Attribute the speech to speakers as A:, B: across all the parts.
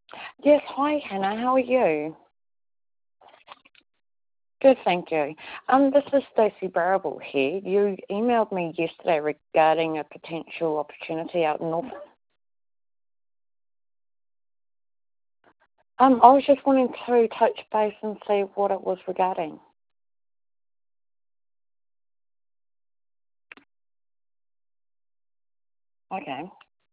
A: Yes, hi Hannah, how are you? Good, thank you. This is Stacey Barrable here. You emailed me yesterday regarding a potential opportunity out in North. I was just wanting to touch base and see what it was regarding. Okay.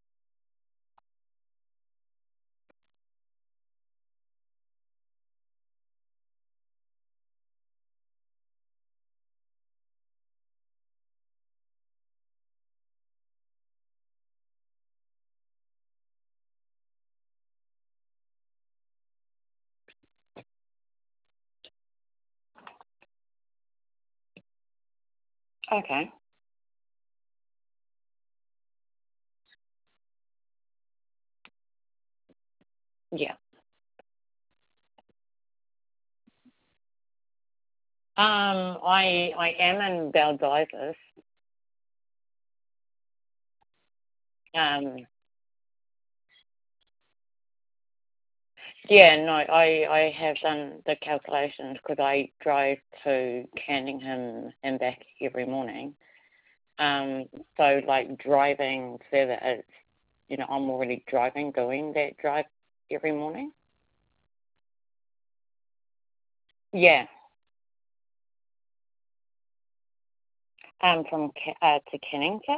A: Okay. Yeah. I am in Baldivis. Um, yeah, no, I have done the calculations because I drive to Canningham and back every morning. Um, so like driving further, I'm already driving, doing that drive every morning. Yeah, from to Cannington.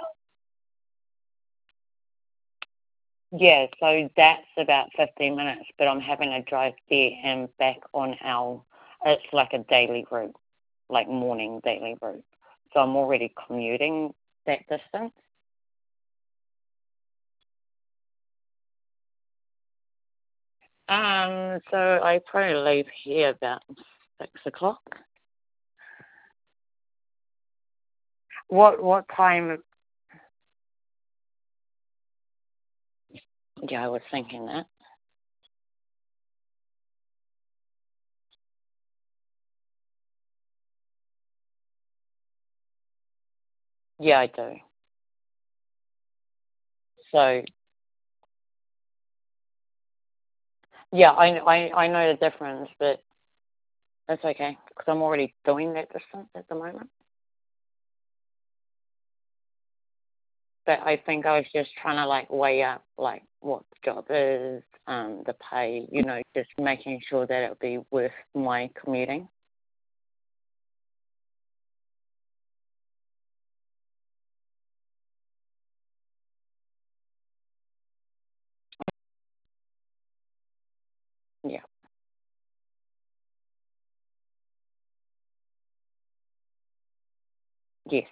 A: Yeah, so that's about 15 minutes, but I'm having to drive there and back on it's like a daily route, like morning daily route. So I'm already commuting that distance. So I probably leave here about 6 o'clock. What time? Yeah, I was thinking that. Yeah, I do. So yeah, I know the difference, but that's okay because I'm already doing that distance at the moment. But I think I was just trying to like weigh up like what the job is, the pay, just making sure that it would be worth my commuting. Yeah. Yes.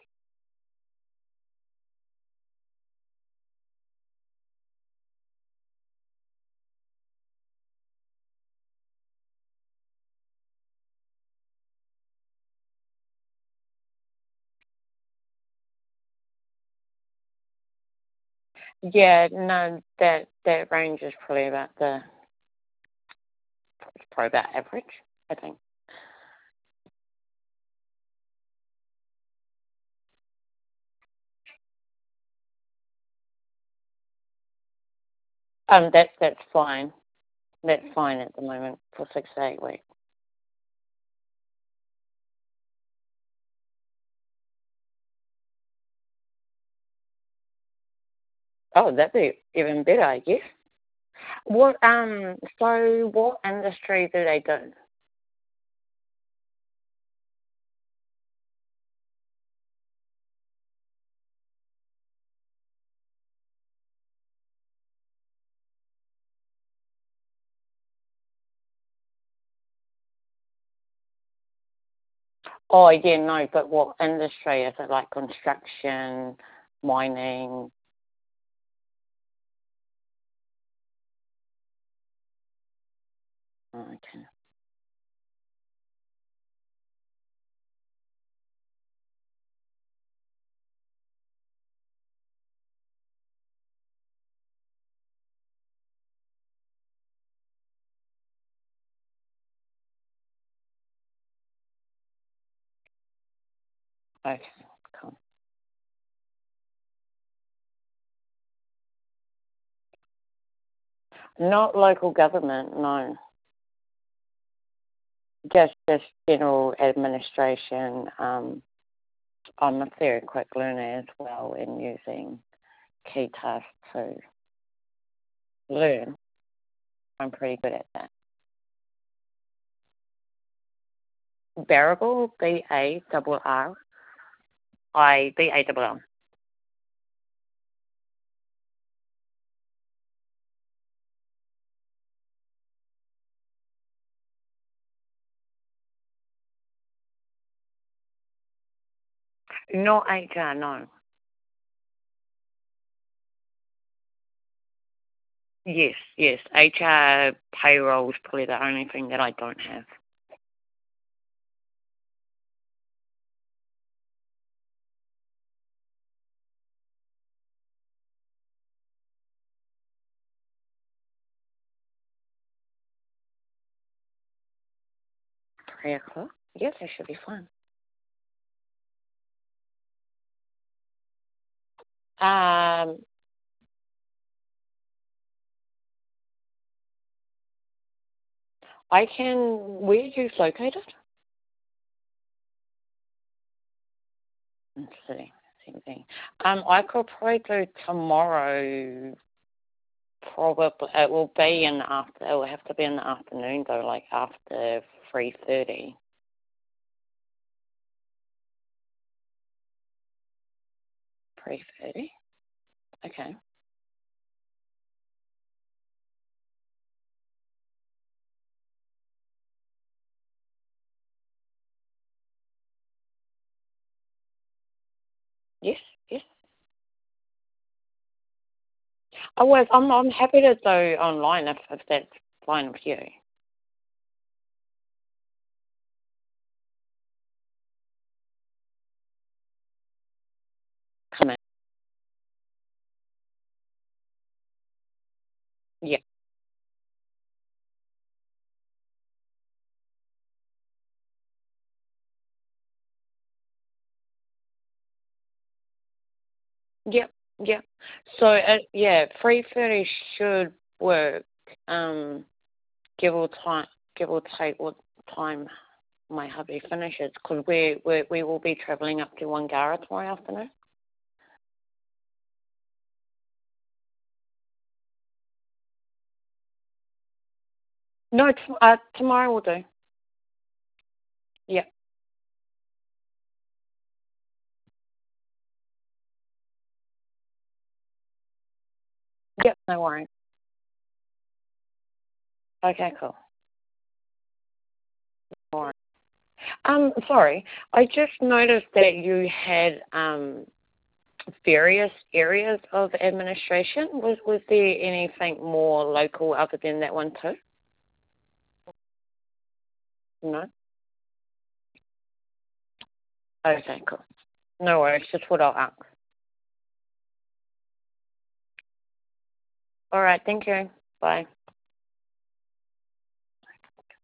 A: Yeah. No, that range is probably it's probably about average, I think. That's fine. That's fine at the moment for 6 to 8 weeks. Oh, that'd be even better, I guess. So what industry do they do? Oh, yeah, no, but what industry? Is it like construction, mining? Oh, okay. Okay, cool. Not local government, no. Just general administration. I'm a very quick learner as well in using key tasks to learn. I'm pretty good at that. Bearable, B-A-R-R-I-B-A-L-L. Not HR, no. Yes. HR payroll is probably the only thing that I don't have. $3 o'clock? Yes, that should be fun. Um, where are you located? Let's see. Same thing. I could probably do tomorrow. Probably it will be in the after. It will have to be in the afternoon though, like after 3:30. 3:30. Okay. Yes. I'm happy to do online if that's fine with you. Come in. Yeah. Yep. Yep. So yeah, 3:30 should work. Um, give or time, give or take what time my hubby finishes, because we will be travelling up to Wangara tomorrow afternoon. No, tomorrow will do. Yep. Yep. No worries. Okay. Cool. All right. Sorry, I just noticed that you had various areas of administration. Was there anything more local other than that one too? No. Okay. Cool. No worries. Just what I'll ask. All right. Thank you. Bye.